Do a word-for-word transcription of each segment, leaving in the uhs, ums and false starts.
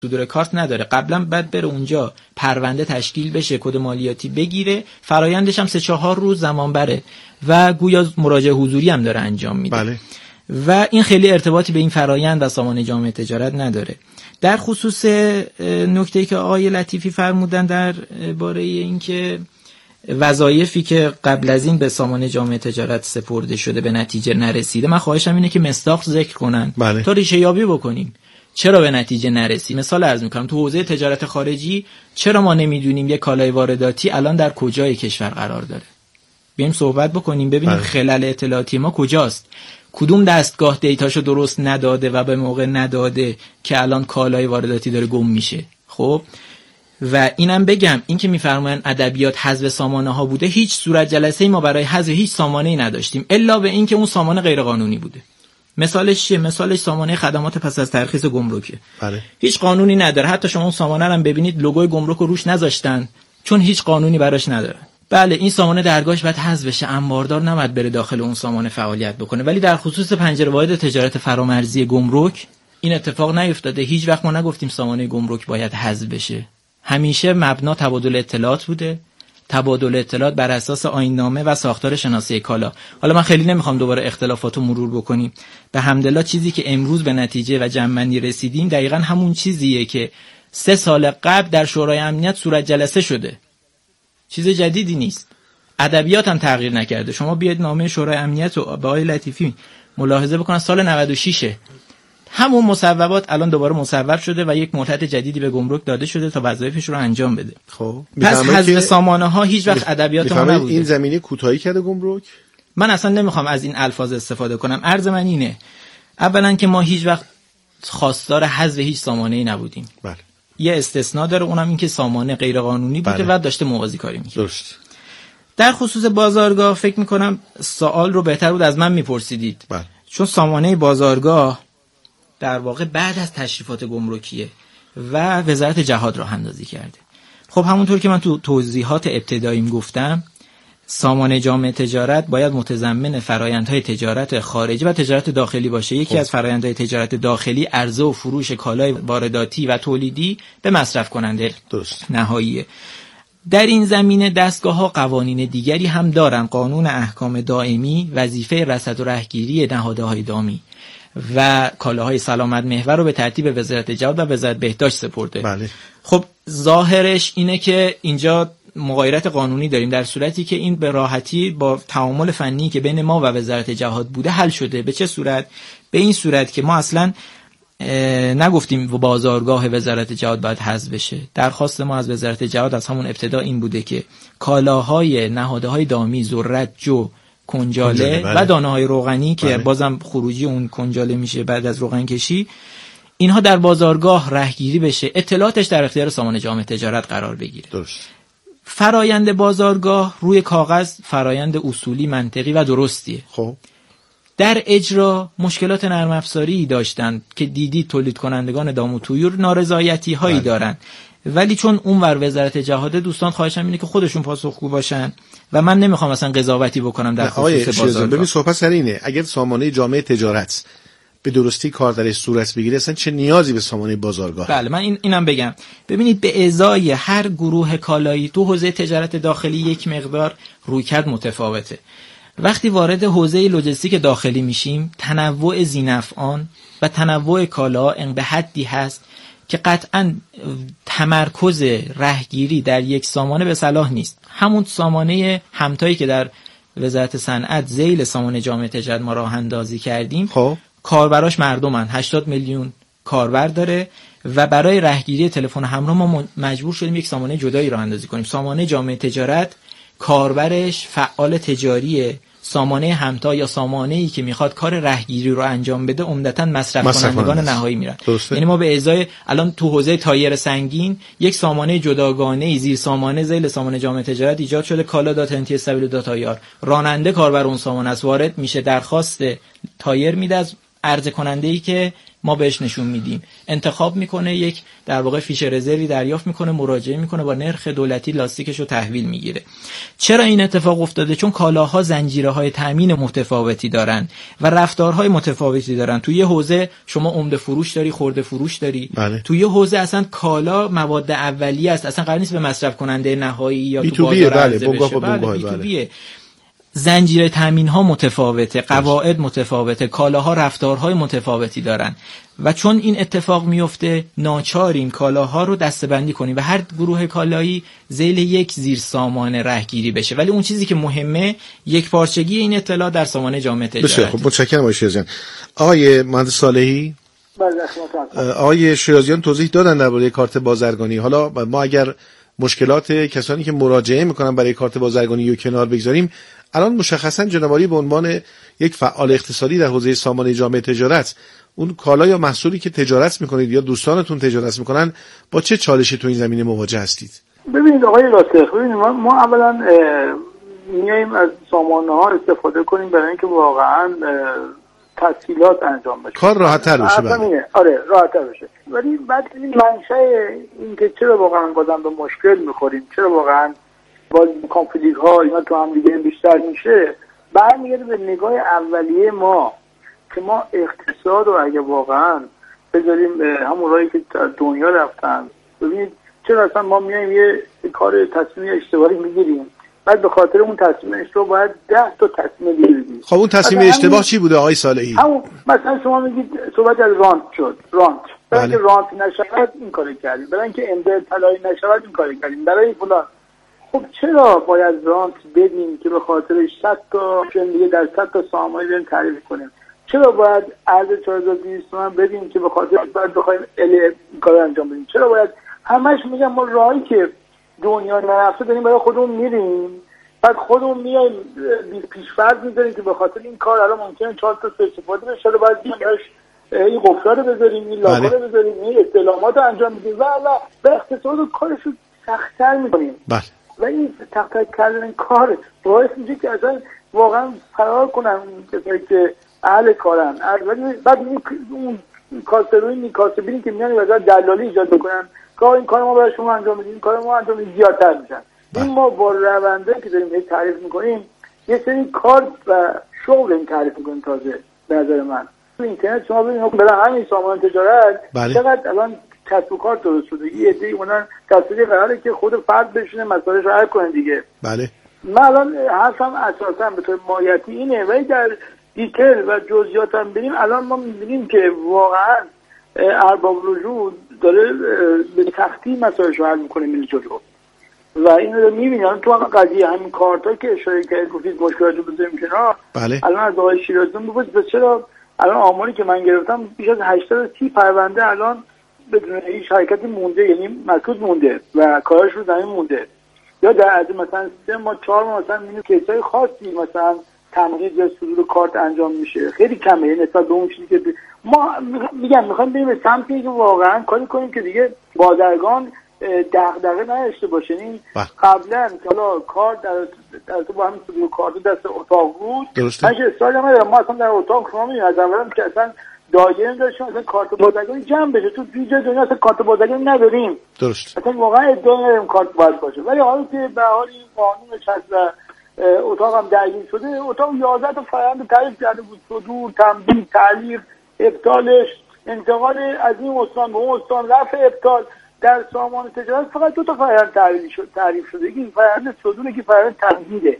صدور کارت نداره. قبلا بعد بره اونجا پرونده تشکیل بشه، کد مالیاتی بگیره، فرایندش هم سه چهار روز زمان بره و گویا مراجعه حضوری هم داره انجام میده. بله. و این خیلی ارتباطی به این فرایند و سامانه جامعه تجارت نداره. در خصوص نکته‌ای که آقای لطیفی فرمودن در باره اینکه وظایفی که قبل از این به سامانه جامعه تجارت سپرده شده به نتیجه نرسیده، من خواهشم اینه که مصداق ذکر کنن. بله. تا ریشه یابی بکنیم چرا به نتیجه نرسید. مثال عرض میکنم، تو حوزه تجارت خارجی چرا ما نمیدونیم یک کالای وارداتی الان در کجای کشور قرار داره؟ بیایم صحبت بکنیم ببینیم بله. خلل اطلاعاتی ما کجاست، کدوم دستگاه دیتاشو درست نداده و به موقع نداده که الان کالای وارداتی داره گم میشه. خب و اینم بگم، این که میفرمایند ادبیات حذف سامانه ها بوده، هیچ صورت جلسه ای ما برای حذف هیچ سامانه ای نداشتیم الا به این که اون سامانه غیر قانونی بوده. مثالش چیه؟ مثالش سامانه خدمات پس از ترخیص گمرکه. بله. هیچ قانونی نداره، حتی شما اون سامانه رو هم ببینید لوگوی گمرک رو روش نذاشتن چون هیچ قانونی براش نداره. بله این سامانه درگاهش باید حذف بشه، انباردار نباید بره داخل اون سامانه فعالیت بکنه. ولی در خصوص پنجره واحد تجارت فرامرزی گمرک این اتفاق نیفتاده. هیچ وقت ما نگفتیم سامانه گمرک باید حذف بشه. همیشه مبنا تبادل اطلاعات بوده، تبادل اطلاعات بر اساس آیین‌نامه و ساختار شناسه کالا. حالا من خیلی نمیخوام دوباره اختلافاتو مرور بکنیم. به حمدالله چیزی که امروز به نتیجه و جمع‌بندی رسیدیم دقیقاً همون چیزیه که سه سال قبل در شورای امنیت صورت جلسه شده. چیز جدیدی نیست. ادبیات هم تغییر نکرده. شما بیاید نامه شورای امنیت رو با آقای لطیفی ملاحظه بکنن، سال نود و شش همون مصوبات الان دوباره مصوب شده و یک مهلت جدیدی به گمرک داده شده تا وظایفش رو انجام بده. خب پس حذف سامانه ها هیچ وقت ادبیات ما نبوده. این زمینه کوتاهی کرده گمرک؟ من اصلا نمیخوام از این الفاظ استفاده کنم. عرض من اینه، اولا که ما هیچ وقت خواستار حذف هیچ سامانه‌ای نبودیم. بله. یه استثناء داره، اونم این که سامانه غیر قانونی بوده بله. و داشته موازی کاری می‌کرد. درست. در خصوص بازارگاه فکر می‌کنم سوال رو بهتر بود از من می‌پرسیدید. بله. چون سامانه بازارگاه در واقع بعد از تشریفات گمرکیه و وزارت جهاد راه اندازی کرده. خب همونطور که من تو توضیحات ابتداییم گفتم، سامانه جامعه تجارت باید متضمن فرآیندهای تجارت خارجی و تجارت داخلی باشه. یکی خب. از فرآیندهای تجارت داخلی عرضه و فروش کالای وارداتی و تولیدی به مصرف کننده درست. نهاییه. در این زمینه دستگاه‌ها قوانین دیگری هم دارن، قانون احکام دائمی، وظیفه رصد و رهگیری نهادهای دامی و کالاهای سلامت محور رو به ترتیب وزارت جهاد و وزارت بهداشت سپرده. بله. خب ظاهرش اینه که اینجا مغایرت قانونی داریم، در صورتی که این به راحتی با تعامل فنی که بین ما و وزارت جهاد بوده حل شده. به چه صورت؟ به این صورت که ما اصلا نگفتیم بازارگاه وزارت جهاد باید حذف بشه. درخواست ما از وزارت جهاد از همون ابتدا این بوده که کالاهای نهادهای دامی، ذرت، جو، کنجاله بله. و دانه‌های روغنی که بله. بازم خروجی اون کنجاله میشه بعد از روغن کشی، اینها در بازارگاه رهگیری بشه، اطلاعاتش در اختیار سامانه جامعه تجارت قرار بگیره. درست. فرایند بازارگاه روی کاغذ فرایند اصولی، منطقی و درستیه. خب در اجرا مشکلات نرم افزاری داشتن که دیدی تولید کنندگان دام و طیور نارضایتی هایی بله. دارن، ولی چون اونور وزارت جهاد، دوستان خواهشم اینه که خودشون پاسخگو باشن و من نمیخوام اصلا قضاوتی بکنم در خصوص بازارگاه. ببین صحبت سر اینه، اگر سامانه جامعه تجارت به درستی کار درش صورت بگیره اصلا چه نیازی به سامانه بازارگاه؟ بله من این اینم بگم. ببینید به ازای هر گروه کالایی تو حوزه تجارت داخلی یک مقدار رویکرد متفاوته. وقتی وارد حوزه لوجستیک داخلی میشیم، تنوع ذی‌نفعان و تنوع کالا ان به حدی هست که قطعاً تمرکز رهگیری در یک سامانه به صلاح نیست. همون سامانه همتایی که در وزارت صنعت ذیل سامانه جامعه تجارت ما راه اندازی کردیم، خب کاربراش مردمن، هشتاد میلیون کاربر داره و برای رهگیری تلفن همراه ما مجبور شدیم یک سامانه جدایی راه اندازی کنیم. سامانه جامعه تجارت کاربرش فعال تجاریه، سامانه همتا یا سامانه‌ای که میخواد کار رهگیری رو انجام بده عمدتاً مصرف, مصرف کنندگان نهایی میرن. یعنی ما به ازای الان تو حوزه تایر سنگین یک سامانه جداگانه زیر سامانه ذیل سامانه جامعه تجارت ایجاد شده، کالا دات انتی استابیل دات تایر. راننده کاربر اون سامانه است، وارد میشه، درخواست تایر میده از عرضه کننده‌ای که ما بهش نشون میدیم، انتخاب میکنه، یک در واقع فیش رزروی دریافت میکنه، مراجعه میکنه، با نرخ دولتی لاستیکشو تحویل میگیره. چرا این اتفاق افتاده؟ چون کالاها زنجیره‌های تامین متفاوتی دارن و رفتارهای متفاوتی دارن. توی یه حوزه شما عمده فروش داری، خرده فروش داری. بله. توی یه حوزه اصلا کالا مواد اولیه است، اصلا قرار نیست به مصرف کننده نهایی یا بی تو بازار بله، عرضه بشه. بله بی تو بیه. زنجیره تامین ها متفاوته، قواعد متفاوته، کالاها رفتارهای متفاوتی دارن و چون این اتفاق میفته ناچاریم کالاها رو دسته‌بندی کنیم و هر گروه کالایی ذیل یک زیر سامان رهگیری بشه. ولی اون چیزی که مهمه یک پارچگی این اطلاع در سامان جامعه تجارت. بسیار خب، متشکرم آقای شیرازیان. آقای مهندس صالحی، آقای شیرازیان توضیح دادن درباره کارت بازرگانی. حالا ما اگر مشکلات کسانی که مراجعه میکنن برای کارت بازرگانی رو کنار بگذاریم، الان مشخصا جناب عالی به عنوان یک فعال اقتصادی در حوزه سامانه جامعه تجارت، اون کالا یا محصولی که تجارت میکنید یا دوستانتون تجارت میکنن با چه چالشی تو این زمینه مواجه هستید؟ ببینید آقای راسخ، ببینید ما, ما اولا میایم از سامانه ها استفاده کنیم برای اینکه واقعا تسهیلات انجام بشه، کار راحت‌تر بشه. بله. آره راحت‌تر بشه. ولی بعد این منشأ این که چرا واقعا بازم به مشکل میخوریم، چرا واقعا باز کانفلیکت ها اینا تو هم دیگه بیشتر میشه، برمیگرده به نگاه اولیه ما که ما اقتصاد رو اگه واقعا بذاریم همون راهی که دنیا رفتن. ببینید چرا اصلا ما میایم یه کار تصمیم اشتباهی میگیریم، بعد به خاطر اون تصمیم اشتباه باید ده تا تصمیم دیگه بگیریم. خب اون تصمیم اشتباه چی بوده آقای صالحی؟ همون مثلا شما میگید صحبت از رانت شد، رانت برای اینکه رانت نشود این کارو کردیم، برای اینکه امضای طلایی نشود این کارو کردیم، برای فلان. خب چرا باید رانت بدیم که به خاطر صد تا دیگه در صد تا سامانه بریم تعریف کنیم؟ چرا باید ارز چهار هزار و دویست تومان بدیم که به خاطر بعد بخوایم ال کار انجام بدیم؟ چرا باید همش میگم ما راهی که دنیا نرفته داریم برای خودمون میریم، بعد خودمون میایم پیش‌فرض میذاریم که به خاطر این کار الان ممکنه چهار تا استفاده بشه، چرا باید بیایم این قفلا رو بذاریم، این لاکا رو بذاریم، این استعلامات رو انجام بدیم و الا به اقتصاد و کارش رو سخت‌تر می‌کنیم. بله. و این سخت‌تر کردن این کار باعث میشه که اصلا واقعا فرار کنن کسایی که اهل کارن. ولی بعد اون کاسبین کاسبینی که میان واسه دلالی ایجاد بکنن که این کار ما برای شما انجام میدیم، این کار ما انجام میدیم، زیادتر میشن. این ما با رونده که داریم هی تعریف میکنیم یه سری کار و شغل این تعریف میکنیم. تازه به نظر من تو اینترنت شما ببینید برای همین سامانه تجارت بله. چقدر الان کسب و کار درست شده، یه عده‌ای اونن تصدیق قراره که خود فرد بشینه مسائلش رو حل کنه دیگه. بله. من الان حرفم اساسا به طور مایتی اینه، ولی در دیتیل و جزئیات هم بریم الان ما می‌بینیم که واقعا ارباب رجوع داره به سختی مسائلش رو حل می‌کنه میره جلو و اینو رو می‌بینیم تو قضیه همین کارتا که اشاره کردید گفتید مشکلات رو بزنیم کنار. بله. الان از آقای شیرازیان بپرسید چرا الان آماری که من گرفتم بیش از هشتاد و سی پرونده الان بدون هیچ حرکتی مونده، یعنی مکتوب مونده و کارش رو زمین مونده. یا در از مثلا سه ما چهار ما مثلا می‌بینیم کیسای خاصی مثلا تمدید یا صدور کارت انجام میشه، خیلی کمه نسبت به اون چیزی که ما میگم میخوایم بریم به سمتی که واقعا کاری کنیم که دیگه بازرگان دغدغه نداشته باشه. این قبلا که حالا کار در در تو با همین صدور کارت دست اتاق بود، من که اصرار ندارم، ما اصلا در اتاق شما می‌بینید از اولم که اصلا دایره داشتیم اصلا کارت بازرگانی جمع بشه، تو توی جای دنیا اصلا کارت بازرگانی نداریم. درست. اصلا واقعا ادعا نداریم کارت باید باشه، ولی حالا که به حال این قانونش هست و اتاق هم درگیر شده، اتاق یازده تا فرآیند تعریف کرده بود، صدور، تمدید، تعلیق، ابطالش، انتقال از این استان به اون استان، رفع ابطال. در سامانه تجارت فقط دو تا فرآیند تعریف شد تعریف شده، یکی فرآیند صدور، یکی فرآیند تمدیده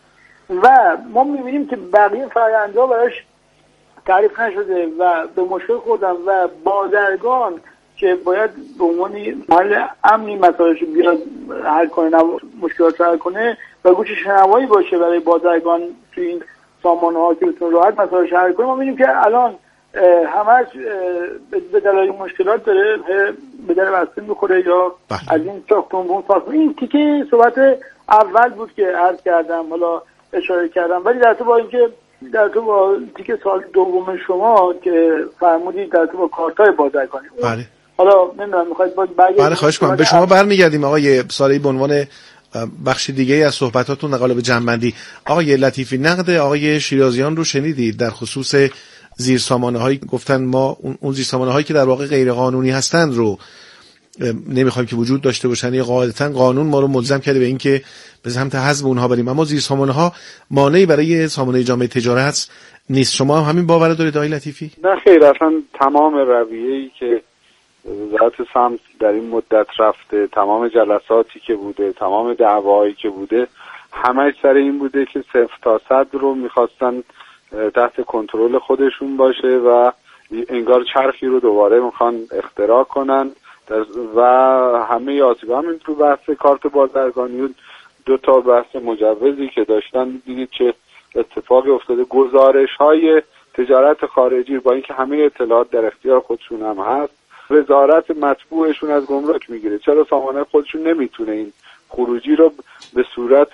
و ما می‌بینیم که بقیه فرآیندها براش تعریف نشده و به مشکل خوردن و بازرگان که باید به عنوان محل امنی مسائلش بیاد حل کنه، مشکلات حل کنه و گوش شنوایی باشه برای بازرگان تو این سامانه ها که بتونه راحت مسائلش حل کنه. ما می‌بینیم که الان همش به دلایل مشکلات داره به در بسته میخوره یا بله. از این ساختمون به اون ساختمون. این تیکه صحبت اول بود که عرض کردم، حالا اشاره کردم، ولی در تو با اینکه در تو با تیکه سال دوم شما که فرمودید در تو با کارتای بازرگانی بله. حالا نمیدونم میخواید باز برگردید. بله خواهش کنم، به شما برمیگردیم آقای صالحی به عنوان بخش دیگه از صحبتاتون نقل به جنبندی. آقای لطیفی، نقد آقای شیرازیان رو شنیدید در خصوص زیرسامانه هایی گفتن ما اون زیرسامانه هایی که در واقع غیر قانونی هستند رو نمیخوایم که وجود داشته باشن، یا قاعدتا قانون ما رو ملزم کرده به این که به سمت حذف اونها بریم، اما زیرسامانه ها مانعی برای سامانه جامعه تجارت نیست. شما هم همین باور دارید آقای لطیفی؟ نه خیر، اصلا تمام رویه‌ای که وزارت سمت در این مدت رفته، تمام جلساتی که بوده، تمام دعواهایی که بوده، همه سر این بوده که صفر تا صد رو میخواستن تحت کنترل خودشون باشه و انگار چرخی رو دوباره میخوان اختراع کنن و همه آسیب‌ها همین تو بحث کارت بازرگانی و دو تا بحث مجوزی که داشتن دیدید چه اتفاقی افتاده. گزارش‌های تجارت خارجی با اینکه همه اطلاعات در اختیار خودشون هم هست، وزارت مطبوعشون از گمرک میگیره. چرا سامانه خودشون نمیتونه این خروجی رو به صورت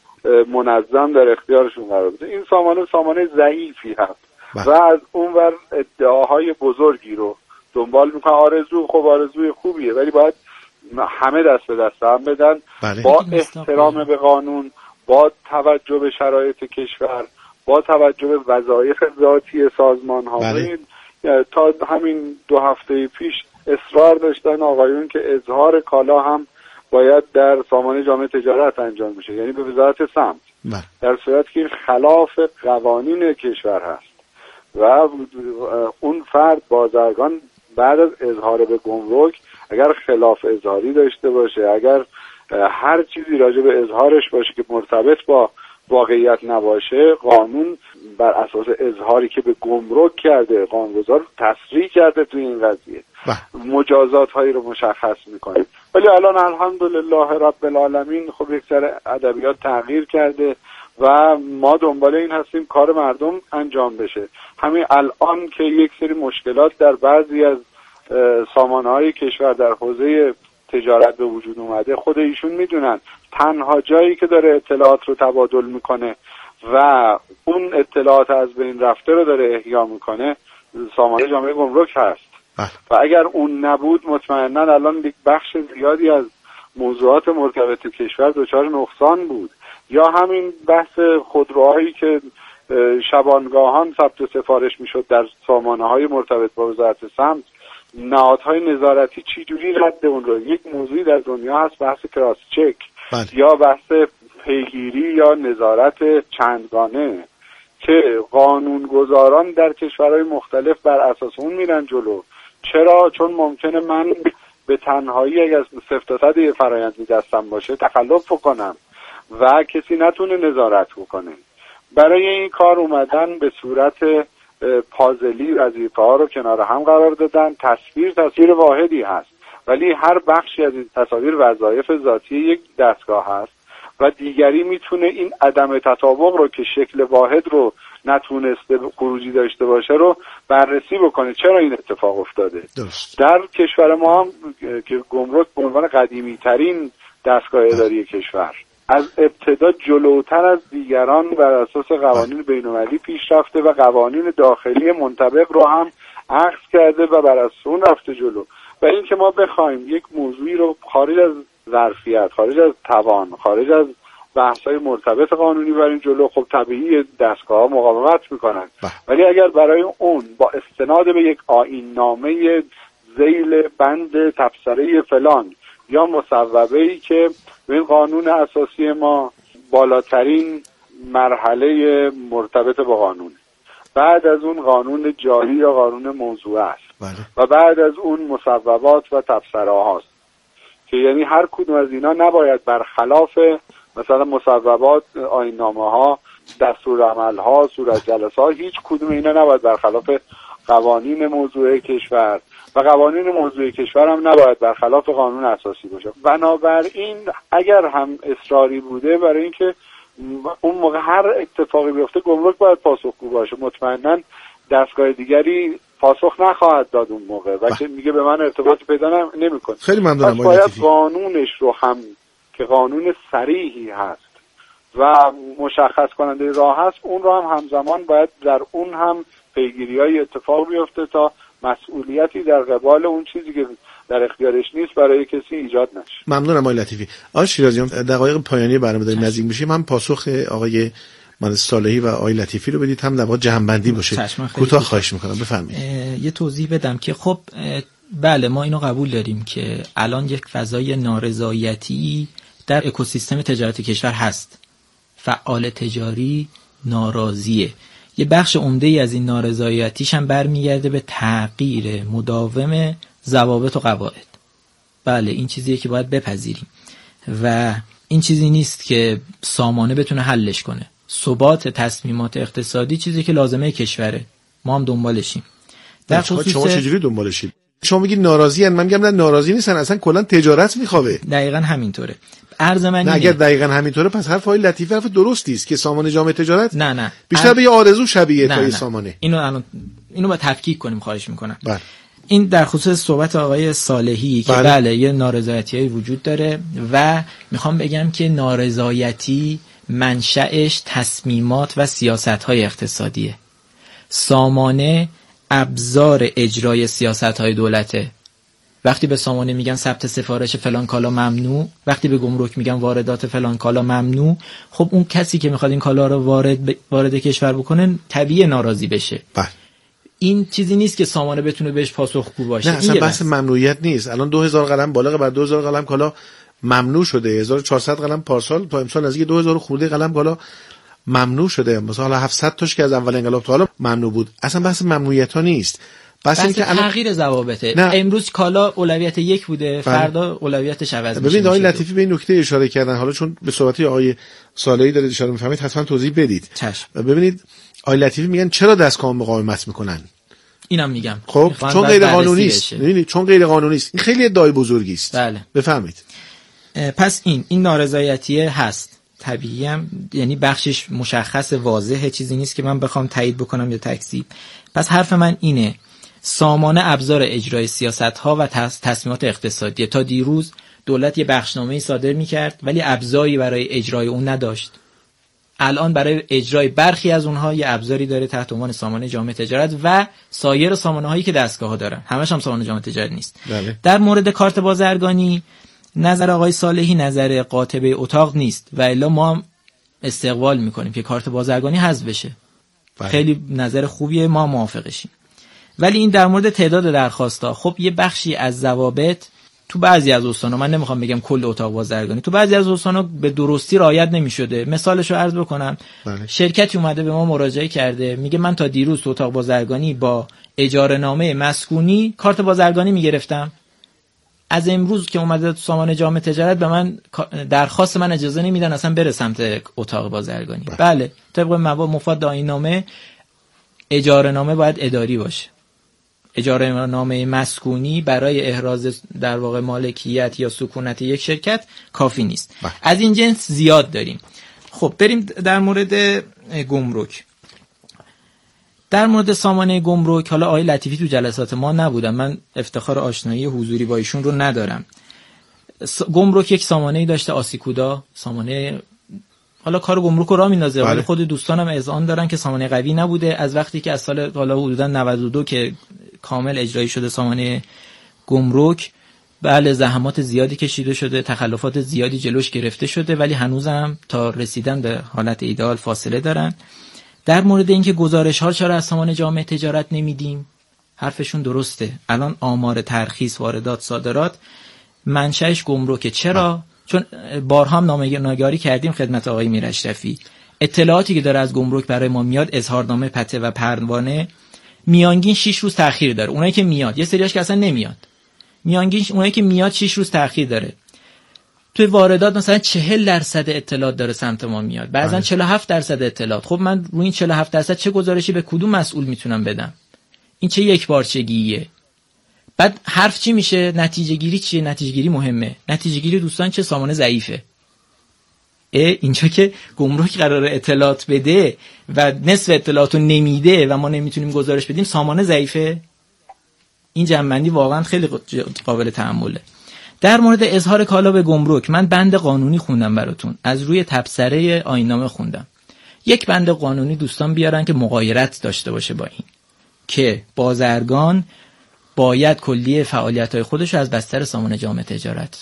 منظم در اختیارشون قرار بده؟ این سامانه سامانه ضعیفی هست و از اونور ادعاهای بزرگی رو دنبال میکنه. آرزو خب آرزوی خوبیه، ولی باید همه دست به دست هم بدن بله. با احترام به قانون، با توجه به شرایط کشور، با توجه به وظایف ذاتی سازمان ها بله. تا همین دو هفته پیش اصرار داشتن آقایون که اظهار کالا هم باید در سامانه جامعه تجارت انجام میشه، یعنی به وزارت سمت بله. در صورتی که خلاف قوانین کشور هست و اون فرد بازرگان بعد از اظهار به گمرک اگر خلاف اظهاری داشته باشه، اگر هر چیزی راجع به اظهارش باشه که مرتبط با واقعیت نباشه، قانون بر اساس اظهاری که به گمرک کرده قانونگذار تصریح کرده تو این قضیه مجازات هایی رو مشخص میکنه. ولی الان الحمدلله رب العالمین خب یک سر ادبیات تغییر کرده و ما دنبال این هستیم کار مردم انجام بشه. همین الان که یک سری مشکلات در بعضی از سامانه های کشور در حوزه تجارت به وجود اومده، خود ایشون میدونن تنها جایی که داره اطلاعات رو تبادل میکنه و اون اطلاعات از بین رفته رو داره احیا میکنه سامانه جامعه گمرک هست و اگر اون نبود مطمئنا الان یک بخش زیادی از موضوعات مرتبط کشور دچار نقصان بود. یا همین بحث خودروهایی که شبانگاهان ثبت و سفارش میشد در سامانه های مرتبط با وزارت سمت، نهادهای نظارتی چی جوری رد اون رو؟ یک موضوعی در دنیا هست بحث کراس چک بله. یا بحث پیگیری یا نظارت چندگانه که قانونگذاران در کشورهای مختلف بر اساس اون میرن جلو. چرا؟ چون ممکنه من به تنهایی اگر صفر تا صد یه فرآیندی دستم باشه تخلف بکنم و کسی نتونه نظارت بکنه. برای این کار اومدن به صورت پازلی وظیفه ها رو کنار هم قرار دادن. تصویر تصویر واحدی هست ولی هر بخشی از این تصاویر وظایف ذاتی یک دستگاه هست و دیگری میتونه این عدم تطابق رو که شکل واحد رو نتونسته خروجی داشته باشه رو بررسی بکنه. چرا این اتفاق افتاده؟ درست. در کشور ما هم که گمرک به عنوان قدیمی ترین دستگاه اداری کشور از ابتدا جلوتر از دیگران بر اساس قوانین بین‌المللی پیش رفته و قوانین داخلی منطبق رو هم اخذ کرده و بر اساس اون رفته جلو. و این که ما بخوایم یک موضوعی رو خارج از ظرفیت، خارج از توان، خارج از بحث‌های مرتبط قانونی بریم جلو، خب طبیعی دستگاه‌ها مقاومت میکنن. ولی اگر برای اون با استناد به یک آیین‌نامه ذیل بند تبصره فلان یا مصوبه‌ای که این قانون اساسی ما بالاترین مرحله مرتبط با قانون، بعد از اون قانون جاری یا قانون موضوع است بله. و بعد از اون مصوبات و تبصره هاست که یعنی هر کدوم از اینا نباید برخلاف مثلا مصوبات، آیین‌نامه ها، دستورالعمل ها، صورت جلسه ها، هیچ کدوم اینا نباید برخلاف قوانین موضوع کشور و قوانین موضوع کشور هم نباید برخلاف قانون اساسی باشه. بنابراین اگر هم اصراری بوده برای اینکه اون موقع هر اتفاقی بیفته گمرک باید پاسخگو باشه، مطمئنا دستگاه دیگری پاسخ نخواهد داد اون موقع و که میگه به من ارتباط پیدا نمیکنه. خیلی ممنونم. باید قانونش رو هم که قانون صریحی هست و مشخص کننده راه هست، اون رو هم همزمان باید در اون هم پیگیری‌های اتفاق بیفته تا مسئولیتی در قبال اون چیزی که در اختیارش نیست برای کسی ایجاد نشه. ممنونم آقای لطیفی. آقای شیرازیان، دقایق پایانی برنامه داریم نزدیک میشیم. من پاسخ آقای مهندس صالحی و آقای لطیفی رو بدید، هم در واقع جمع‌بندی باشه. کوتاه خواهش میکنم بفرمایید. یه توضیح بدم که خب بله ما اینو قبول داریم که الان یک فضای نارضایتی در اکوسیستم تجارت کشور هست. فعال تجاری ناراضیه. یه بخش عمده‌ای از این نارضایتیش هم برمیگرده به تغییر مداوم ضوابط و قواعد. بله این چیزیه که باید بپذیریم و این چیزی نیست که سامانه بتونه حلش کنه. ثبات تصمیمات اقتصادی چیزی که لازمه کشوره، ما هم دنبالشیم. در خصوص شما چجوری دنبالشید؟ شما میگید ناراضی ان، من میگم نه ناراضی نیستن، اصلا کلا تجارت میخوابه. دقیقاً همینطوره. عرض من نه اگر دقیقاً همینطوره پس حرف آقای لطیفی حرف درستی است که سامانه جامعه تجارت نه نه بیشتر به یه آرزو شبیه تا یه سامانه. اینو الان اینو با تفکیک کنیم خواهش میکنم. بله. این در خصوص صحبت آقای صالحی که بله, بله یه نارضایتی‌ای وجود داره و میخوام بگم که نارضایتی منشأش تصمیمات و سیاست‌های اقتصادیه. سامانه ابزار اجرای سیاست‌های دولته. وقتی به سامانه میگن ثبت سفارش فلان کالا ممنوع، وقتی به گمرک میگن واردات فلان کالا ممنوع، خب اون کسی که میخواد این کالا رو وارد ب... وارد کشور بکنه طبیعی ناراضی بشه. بله. این چیزی نیست که سامانه بتونه بهش پاسخگو باشه. نه اصلا بحث ممنوعیت نیست. الان دو هزار قلم بالغ بر دو هزار قلم کالا ممنوع شده. هزار و چهارصد قلم پارسال تا امسال نزدیک دو هزار خورده قلم کالا ممنوع شده. مثلا هفتصد تاش که از اول انقلاب تا حالا ممنوع بود. اصلا بحث ممنوعیت ها نیست. بس اینکه تغییر ضوابطه. امروز کالا اولویت یک بوده، فردا اولویتش عوض میشه. ببینید آقای لطیفی به این نکته اشاره کردن، حالا چون به صحبت آقای صالحی دارید اشاره می‌فرمایید حتما توضیح بدید. چشم. ببینید آقای لطیفی میگن چرا دستگاه مقاومت میکنن؟ اینم میگم. خب چون غیر قانونی است. ببینید چون غیر قانونی است. این خیلی ادعای بزرگی است. بله. بفرمایید. پس این این نارضایتیه هست. طبیعی هم یعنی بخشش مشخص واضحه، چیزی نیست که من بخوام تایید بکنم یا تکذیب. پس حرف من اینه، سامانه ابزار اجرای سیاست‌ها و تصمیمات اقتصادی. تا دیروز دولت یه بخشنامه‌ای صادر می‌کرد ولی ابزاری برای اجرای اون نداشت. الان برای اجرای برخی از اونها یه ابزاری داره تحت عنوان سامانه جامعه تجارت و سایر سامانه‌هایی که دستگاه‌ها دارن. همش هم سامانه جامعه تجارت نیست. بله. در مورد کارت بازرگانی نظر آقای صالحی نظر قاطبه اتاق نیست و الا ما هم استقبال می‌کنیم که کارت بازرگانی حذف بشه. بله. خیلی نظر خوبیه، ما موافقشیم. ولی این در مورد تعداد درخواست‌ها، خب یه بخشی از ضوابط تو بعضی از استان‌ها، من نمیخوام بگم کل اتاق بازرگانی، تو بعضی از استان‌ها به درستی رعایت نمی‌شده. مثالشو عرض بکنم. بله. شرکتی اومده به ما مراجعه کرده، میگه من تا دیروز تو اتاق بازرگانی با اجاره‌نامه مسکونی کارت بازرگانی میگرفتم. از امروز که اومده تو سامانه جامعه تجارت به من درخواست من اجازه نمیدن اصلا بره سمت اتاق بازرگانی. بله, بله. طبق مواد مفاد آیین‌نامه اجاره‌نامه باید اداری باشه. اجاره نامه مسکونی برای احراز در واقع مالکیت یا سکونت یک شرکت کافی نیست. بله. از این جنس زیاد داریم. خب بریم در مورد گمرک. در مورد سامانه گمرک، حالا آقای لطیفی تو جلسات ما نبودن، من افتخار آشنایی حضوری با ایشون رو ندارم. گمرک یک سامانه‌ای داشته، آسیکودا، سامانه حالا کار گمرک رو راه میندازه، ولی خود دوستانم اذعان دارن که سامانه قوی نبوده. از وقتی که از سال حالا حدوداً نود و دو که کامل اجرایی شده سامانه گمرک، بله زحمات زیادی کشیده شده، تخلفات زیادی جلوش گرفته شده، ولی هنوزم تا رسیدن به حالت ایدئال فاصله دارن. در مورد اینکه گزارش ها چرا از سامانه جامعه تجارت نمیدیم، حرفشون درسته. الان آمار ترخیص واردات صادرات منشأش گمرکه. چرا؟ چون بارها هم نامه‌نگاری کردیم خدمت آقای میراشرفی. اطلاعاتی که داره از گمرک برای ما میاد، اظهارنامه، پته و پروانه، میانگین شش روز تأخیر داره. اونایی که میاد، یه سریاش که اصلا نمیاد. میانگین اونایی که میاد شش روز تأخیر داره. توی واردات مثلا چهل درصد اطلاعات داره سمت ما میاد. بعضن چهل و هفت درصد اطلاعات. خب من روی این چهل و هفت درصد چه گزارشی به کدوم مسئول میتونم بدم؟ این چه یک بارچگیه؟ بعد حرف چی میشه؟ نتیجه گیری چیه؟ نتیجه گیری مهمه. نتیجه گیری دوستان چه؟ سامانه ضعیفه. اینجا که گمرک قراره اطلاعات بده و نصف اطلاعاتو نمیده و ما نمیتونیم گزارش بدیم، سامانه ضعیفه. این جنبندی واقعا خیلی قابل تأمله. در مورد اظهار کالا به گمرک، من بند قانونی خوندم براتون، از روی تبصره آیین‌نامه خوندم. یک بند قانونی دوستان بیارن که مغایرت داشته باشه با این، که بازرگان باید کلیه فعالیت‌های خودش رو از بستر سامانه جامعه تجارت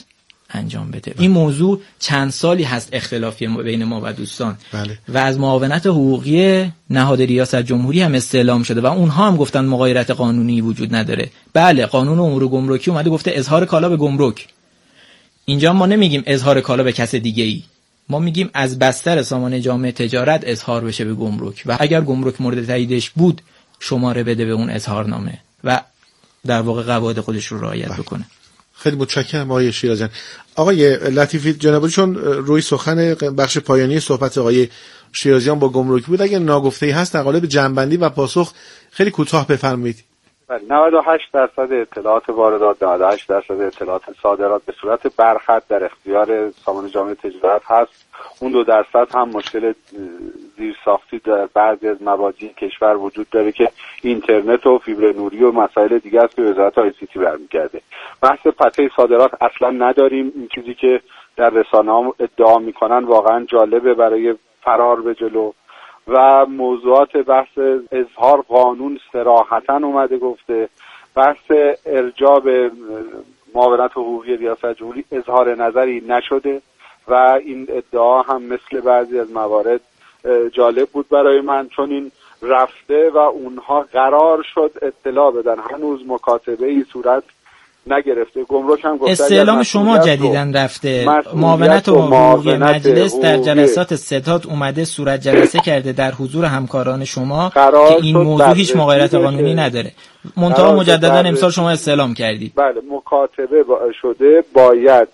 انجام بده. این موضوع چند سالی هست اختلافی بین ما و دوستان بله. و از معاونت حقوقی نهاد ریاست جمهوری هم استعلام شده و اونها هم گفتن مغایرت قانونی وجود نداره. بله قانون امور گمرکی اومده گفته اظهار کالا به گمرک. اینجا ما نمیگیم اظهار کالا به کس دیگه ای، ما میگیم از بستر سامانه جامع تجارت اظهار بشه به گمرک و اگر گمرک مورد تاییدش بود شماره بده به اون اظهارنامه و در واقع قواعد خودش رو رعایت بکنه. خیلی متشکرم آقای شیرازیان. آقای لطیفی جنابالی چون روی سخن بخش پایانی صحبت آقای شیرازیان با گمرک بود، اگه ناگفته‌ای هست در قالب جنبندی و پاسخ خیلی کوتاه بفرمایید. نود و هشت درصد اطلاعات واردات، نود و هشت درصد اطلاعات صادرات به صورت برخط در اختیار سامانه جامع تجارت هست. اون دو درصد هم مشکل زیرساختی در بعضی از مبادی کشور وجود داره که اینترنت و فیبر نوری و مسائل دیگه است که وزارت آی سی تی برمیگرده. بحث پته صادرات اصلا نداریم. این چیزی که در رسانه‌ها ادعا میکنن واقعا جالبه برای فرار به جلو و موضوعات بحث اظهار قانون صراحتاً اومده گفته. بحث ارجاع به معاونت حقوقی ریاست جمهوری اظهار نظری نشده و این ادعا هم مثل بعضی از موارد جالب بود برای من، چون این رفته و اونها قرار شد اطلاع بدن، هنوز مکاتبه ای صورت نگرفته. گمرک هم گفته استعلام شما جدیدن رفته، معاونت و حقوقی مجلس در جلسات ستاد اومده صورت جلسه کرده در حضور همکاران شما که این موضوع هیچ مغایرت قانونی نداره. منتها مجددا امسال شما استعلام کردید. بله مکاتبه شده، باید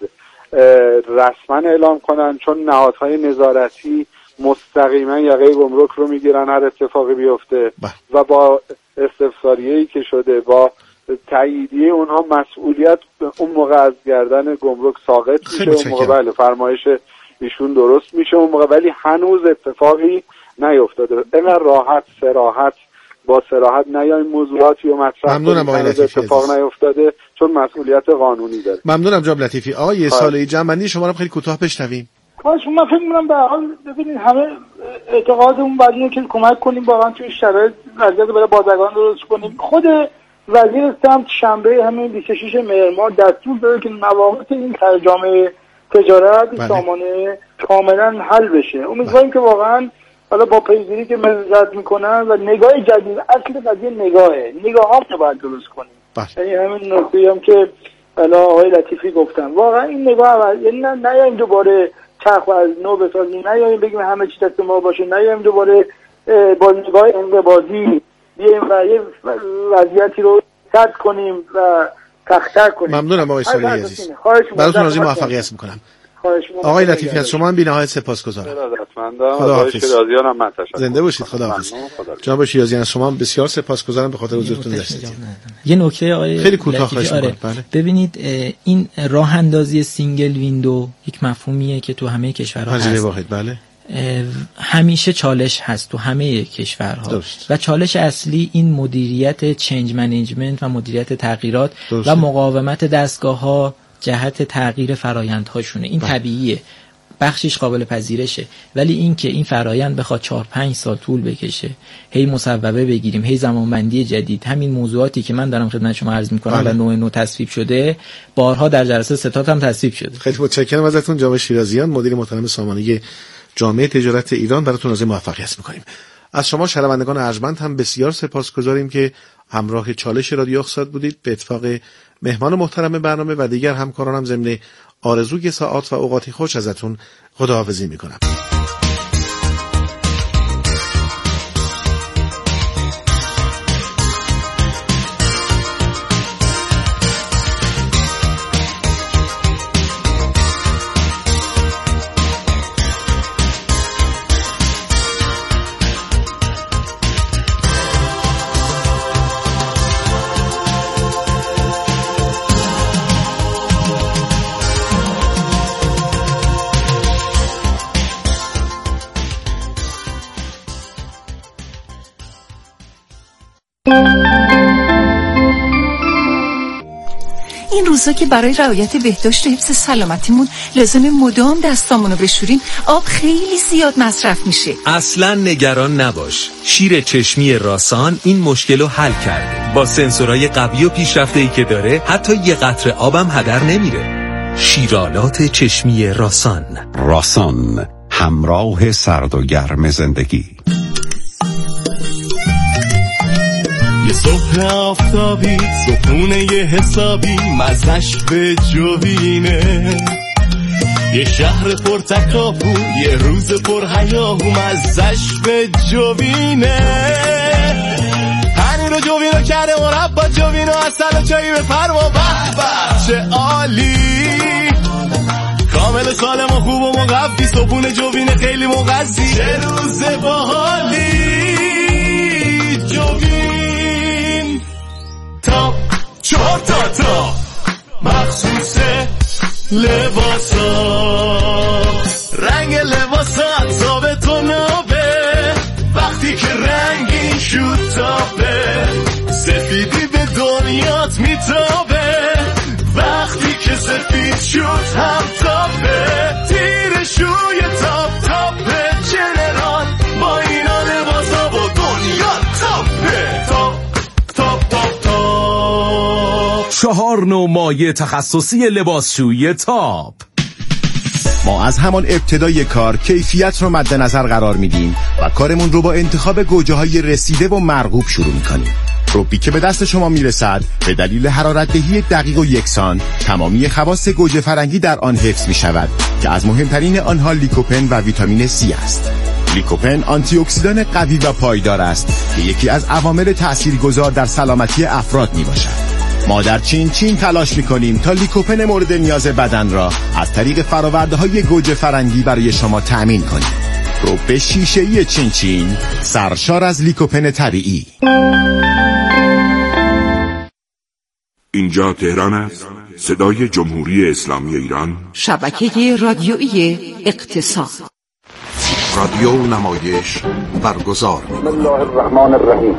رسما اعلام کنن، چون نهادهای نظارتی مستقیما یقه گمرک رو میگیرن هر اتفاقی بیفته و با استفساریه‌ای که شده با تاییدیه اونها مسئولیت اون موقع از گردن گمرک ساقط میشه، اون موقع بله فرمایش ایشون درست میشه اون موقع، ولی هنوز اتفاقی نیفتاده. اینقدر راحت صراحت با صراحت نیایم موضوعاتی و مطرح ممنونم آقای لطیفی، اتفاق نیفتاده چون مسئولیت قانونی داره. ممنونم جناب لطیفی. آقای صالحی جنبندی شما رو خیلی کوتاه بشنویم. خواهش من فکر می‌کنم به هر حال ببینید همه اعتقادمون بر اینه که کمک کنیم واقعا توی شرایط وضعیت برای بازرگان درست کنیم. خود وزیر سمت شنبه همین بیست و شش مهر ماه دستور داده که مواقع این جامعه تجارت این سامانه کاملا حل بشه. امیدواریم که واقعا حالا با پیگیری که مزد میکنن و نگاه جدید، اصل قضیه نگاهه، نگاهات رو باید درست کنیم. یعنی همین نکته هم که الان آقای لطیفی گفتن واقعا این نگاه، یعنی نه نیایم دوباره چرخ از نو بسازیم، نیایم بگیم همه چی دست ما باشه، نیایم دوباره با نگاه انقباضی بیایم و یه وضعیتی رو سد کنیم و تختر کنیم. ممنونم آقای صالحی عزیز، براتون آرزوی موفقیت میکنم. آقای لطیفی از شما هم بی‌نهایت سپاسگزارم. خداحافظ. شیرازیانم من تشکر. زنده باشید. خداحافظ. جناب شیرازیان از شما هم بسیار سپاسگزارم به خاطر حضورتون در استودیو. یه نکته آقای خیلی کوتاه خواهش می‌کنم. بله. ببینید این راه اندازی سینگل ویندو یک مفهومیه که تو همه کشورها هست. پذیره واحد بله. همیشه چالش هست تو همه کشورها درست. و چالش اصلی این مدیریت چنج منیجمنت و مدیریت تغییرات درست. و مقاومت دستگاه‌ها جهت تغییر فرایندهاشونه. این طبیعیه، بخشش قابل پذیرشه، ولی این که این فرایند بخواد چهار پنج سال طول بکشه، هی مصوبه بگیریم، هی زمانبندی جدید، همین موضوعاتی که من دارم خدمت شما عرض میکنم و نوع نوع تصویب شده، بارها در جلسه ستاد هم تصویب شده. خیلی متشکرم ازتون جناب شیرازیان، مدیر محترم سامانه جامعه تجارت ایران، براتون آرزوی موفقیت میکنیم. از شما شنوندگان ارجمند هم بسیار سپاسگزاریم که همراه چالش رادیو اقتصاد بودید. به اتفاق مهمان محترم برنامه و دیگر همکارانم ضمن آرزوی ساعات و اوقاتی خوش ازتون خداحافظی میکنم. این روزا که برای رعایت بهداشت و حفظ سلامتیمون لازم مدام دستامونو بشوریم، آب خیلی زیاد مصرف میشه. اصلا نگران نباش، شیر چشمی راسان این مشکلو حل کرده. با سنسورهای قوی و پیشرفته‌ای که داره حتی یه قطره آبم هدر نمیره. شیرالات چشمی راسان. راسان، همراه سرد و گرم زندگی. یه صبح آفتابی، صبحونه یه حسابی، مزش به جوینه. یه شهر پر تکاپو، یه روز پر هیاهو، مزش به جوینه. پنیر و جوینو کرده مربا، جوینو اصل و چایی به فرما، به به چه عالی. کامل سالم و خوب و مقفی، صبحونه جوینه خیلی مغذی، چه روز باحالی. جوین تاپ چهار تا تا مخصوص لباسا، رنگ لباسا ثابت نابه، وقتی که رنگین شد تابه، سفیدی به دنیات میتابه، وقتی که سفید شد هم تابه، تیر شوی تاب تابه، جنرال با اینا لباسا با دنیا تابه، تاب تاب تاب تاب. چهار نوع مایع تخصصی لباسشویی تاب. ما از همان ابتدای کار کیفیت رو مد نظر قرار میدیم و کارمون رو با انتخاب گوجه های رسیده و مرغوب شروع میکنیم. روبی که به دست شما میرسد به دلیل حرارت دهی دقیق و یکسان، تمامی خواص گوجه فرنگی در آن حفظ می شود که از مهمترین آنها لیکوپن و ویتامین سی است. لیکوپن آنتی اکسیدان قوی و پایدار است که یکی از عوامل تاثیرگذار در سلامتی افراد می باشد. ما در چین چین تلاش می‌کنیم تا لیکوپن مورد نیاز بدن را از طریق فرآورده‌های گوجه فرنگی برای شما تأمین کنیم. رو به شیشه‌ای چین چین، سرشار از لیکوپن طبیعی. اینجا تهران است، صدای جمهوری اسلامی ایران، شبکه رادیویی اقتصاد. رادیو نمایش برگزار بسم الله الرحمن الرحیم.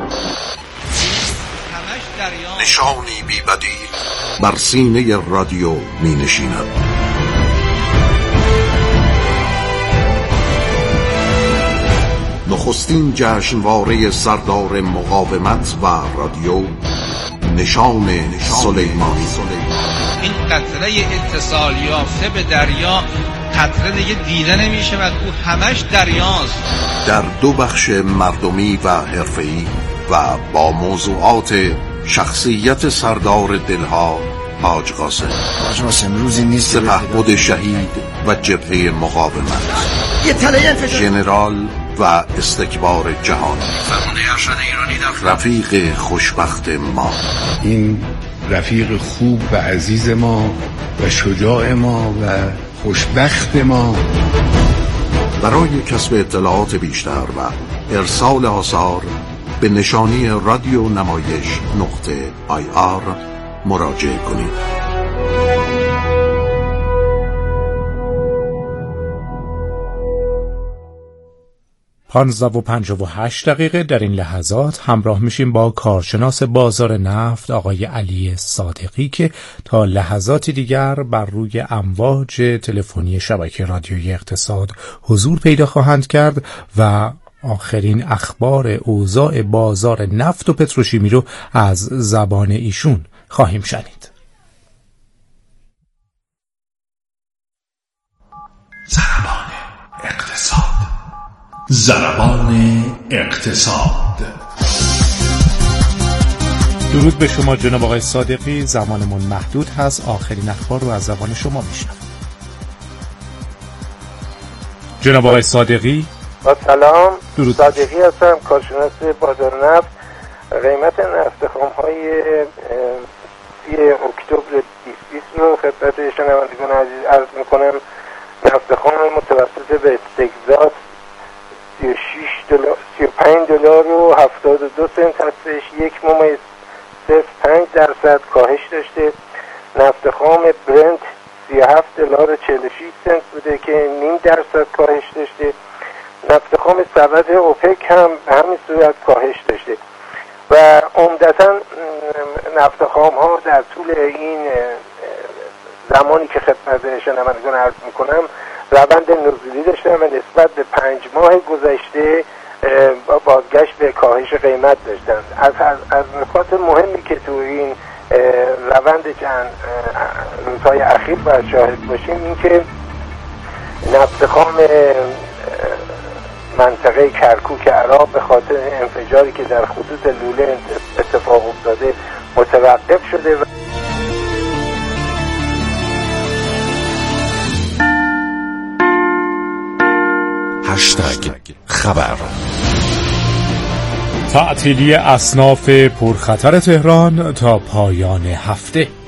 نشانی بی بدیل بر سینه رادیو می نشیند. نخستین جشنواره سردار مقاومت و رادیو، نشان سلیمانی. این قطره اتصال یافته به دریا قطره دیگه دیده نمیشه و او همش دریاست. در دو بخش مردمی و حرفه‌ای و با موضوعات شخصیت سردار دلها حاج قاسم. حاج قاسم روزی نیست سپهبد شهید و جبهه مقاومت، ژنرال و استکبار جهانی، فرمانده ارشد ایرانی در رفیق خوشبخت ما. این رفیق خوب و عزیز ما و شجاع ما و خوشبخت ما. برای کسب اطلاعات بیشتر و ارسال آثار به نشانی رادیو نمایش نقطه آی آر مراجعه کنید. پانزده و پنجاه و هشت دقیقه در این لحظات همراه میشیم با کارشناس بازار نفت آقای علی صادقی که تا لحظاتی دیگر بر روی امواج تلفنی شبکه رادیویی اقتصاد حضور پیدا خواهند کرد و آخرین اخبار اوضاع بازار نفت و پتروشیمی رو از زبان ایشون خواهیم شنید. ضربان اقتصاد. ضربان اقتصاد. درود به شما جناب آقای صادقی، زمانمون محدود هست، آخرین اخبار رو از زبان شما میشنویم. جناب آقای صادقی. با سلام، درود. صادقی هستم، کارشناس بازار نفت. قیمت نفت خام های سی اکتبر بیست بیست رو خدمت شنوندگان عزیز عرض میکنم. نفت خام متوسط به استکزات سی و شش دلار سی و پنج دلار و هفتاد و دو سنت هستش، یک ممیز صفر پنج درصد کاهش داشته. نفت خام برنت سی و هفت دلار و چهل و شش سنت بوده که نیم درصد کاهش داشته. نفت خام سبد اوپک هم به همین صورت کاهش داشته و عمدتا نفت خام ها در طول این زمانی که خدمت شنوندگان عرض میکنم روند نزولی داشتن و نسبت به پنج ماه گذشته بازگشت به کاهش قیمت داشتن. از, از, از نکات مهمی که تو این روند چند روزهای اخیر باید شاهد باشیم، این که نفت خام منطقه کرکوک عراق به خاطر انفجاری که در خطوط لوله اتفاق افتاده متوقف شده. هشتگ خبر. تعطیلی اصناف پرخطر تهران تا پایان هفته.